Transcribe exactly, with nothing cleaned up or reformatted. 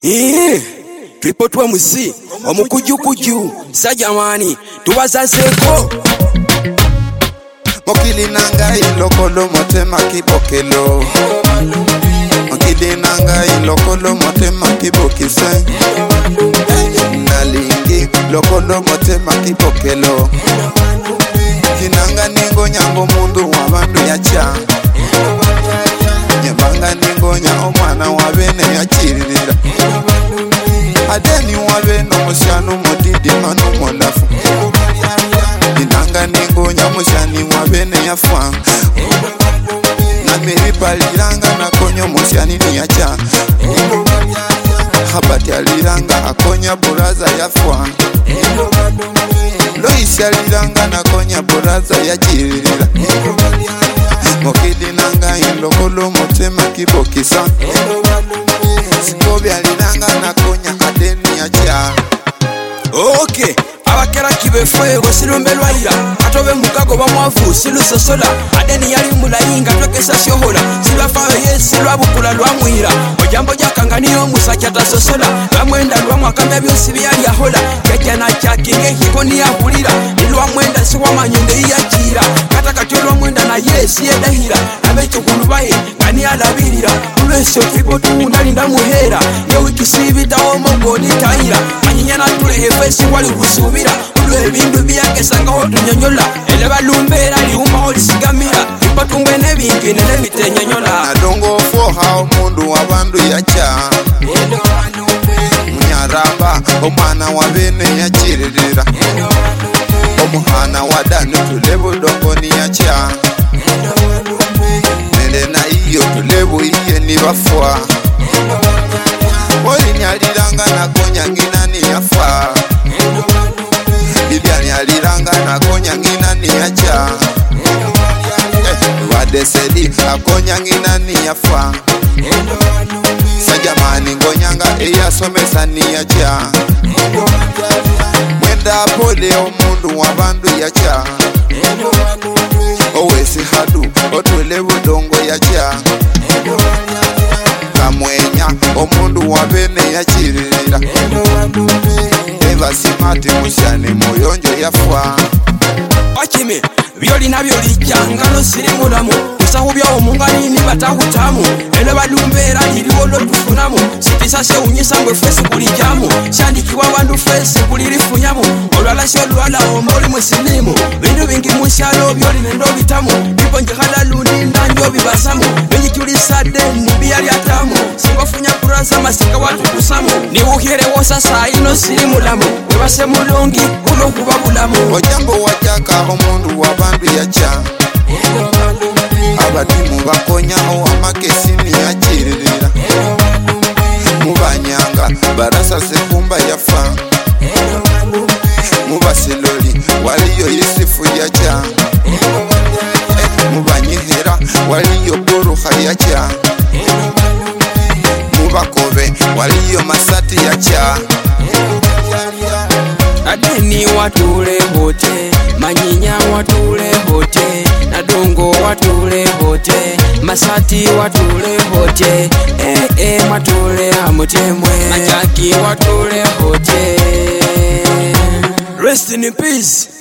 Eh, tripotwa musi omukujukuju sajamani tubazazeko mokili nanga ilokolo motema kibokelo mokili nanga ilokolo motema kibokise nalingi lokolo motema kibokelo kinanga ningo nyango mundu wabandu yacha nyabanga ningo nya omwana wabene yachiririra adeni wabeno musyano modidi manu mondafu inanga ningo nya musyani wabene yafwa na miripaliranga na konyo musyani ni yacha habati aliranga akonya buraza yafwa Loisi aliranga na konya buraza yachiririra mokili nanga ilokolo motema kibokisa sikobi aliranga na konya adeni yacha. Okay, abakera kibefwe gosirumbe lwaira atobe mukago bamwavu silusosola adeni yali mulayinga tokesa shohola sibafawe yesi lwabukula lwamwira ojambo jakanganiyo musajja tasosola lwamwenda lwamwakame byosi byali ahola kyajana kyakinge hikoni yahulira lwamwenda siwamanyunde iyakira kata katyo lwamwenda na yesi yedahira abekikulubaye ngani alabirira ulwesyo kibotu ndalinda muhera yewikisibitawo mogoni tayira manyinyana tulehefesi wali kusubira ulwe bindu byakesangaho tunyonyola ele balumbera liuma olisigamira ipatumbe nebingi nene bitenyonyola nadongo foha omundu wabandu yacha munyaramba omwana wabene yachiririra omuhana wadani tulebu dongoni yacha nene na iyo tulebu iye nibafwa Oli nyaliranga na konya ngina ni yafa Bibia nyaliranga na konya ngina ni yacha eh, Wadesedi akonya ngina ni yafa Sajamani ngonyanga eya somesa ni yacha Mwenda pole omundu wabandu yacha Owesi hadu otwelebu dongo yacha Kamwenya omundu wabene yachiririra Eva simati musyani muyonjo yafwa Ochime byoli nabyo lijangano siri mulamu kusahu bya omungani ni batahutamu ele balumbera liriwo lotufunamu sipisa se unyisa ngwe fesi kulijamu shandikiwa bandu fesi kulirifunyamu olwala sho lwala omoli musilimu bindu bingi musyalo byoli nendo bitamu biponje halalundi ndanjo bibasamu benyichulisade nibyali atamu singofunya kurasa masika watu kusamu ni uhere wosasa ino siri mulamu webase mulungi ulo kuba bulamu ojambo wajaka omundu wabandu yacha abatimu bakonya owamakesi ni yachiririra mubanyanga barasa sekumba yafa mubasiloli waliyo yisifu yacha mubanyihera waliyo buruha yacha mubakobe waliyo masati yacha adeni watule hote manyinya watule hote nadongo watule hote masati watule hote eh eh matule amutemwe majaki watule hote. Rest in peace.